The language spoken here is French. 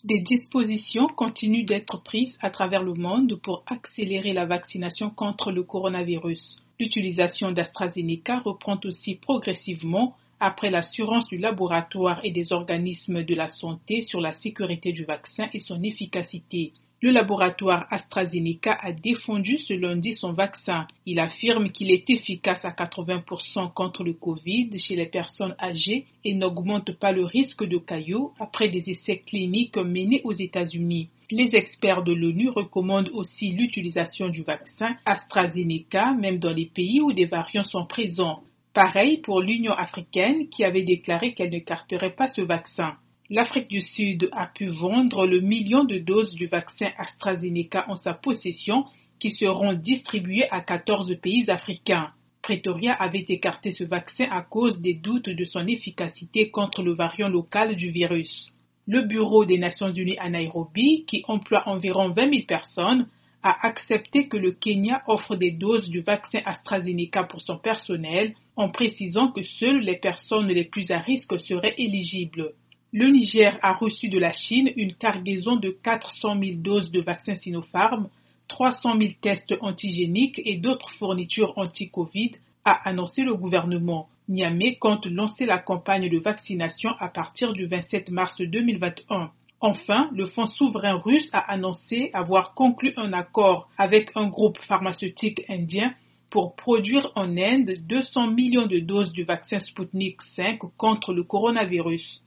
Des dispositions continuent d'être prises à travers le monde pour accélérer la vaccination contre le coronavirus. L'utilisation d'AstraZeneca reprend aussi progressivement après l'assurance du laboratoire et des organismes de la santé sur la sécurité du vaccin et son efficacité. Le laboratoire AstraZeneca a défendu ce lundi son vaccin. Il affirme qu'il est efficace à 80% contre le Covid chez les personnes âgées et n'augmente pas le risque de caillots après des essais cliniques menés aux États-Unis. Les experts de l'ONU recommandent aussi l'utilisation du vaccin AstraZeneca, même dans les pays où des variants sont présents. Pareil pour l'Union africaine qui avait déclaré qu'elle n'écarterait pas ce vaccin. L'Afrique du Sud a pu vendre le million de doses du vaccin AstraZeneca en sa possession qui seront distribuées à 14 pays africains. Pretoria avait écarté ce vaccin à cause des doutes de son efficacité contre le variant local du virus. Le Bureau des Nations Unies à Nairobi, qui emploie environ 20 000 personnes, a accepté que le Kenya offre des doses du vaccin AstraZeneca pour son personnel en précisant que seules les personnes les plus à risque seraient éligibles. Le Niger a reçu de la Chine une cargaison de 400 000 doses de vaccin Sinopharm, 300 000 tests antigéniques et d'autres fournitures anti-Covid, a annoncé le gouvernement. Niamey compte lancer la campagne de vaccination à partir du 27 mars 2021. Enfin, le Fonds souverain russe a annoncé avoir conclu un accord avec un groupe pharmaceutique indien pour produire en Inde 200 millions de doses du vaccin Sputnik V contre le coronavirus.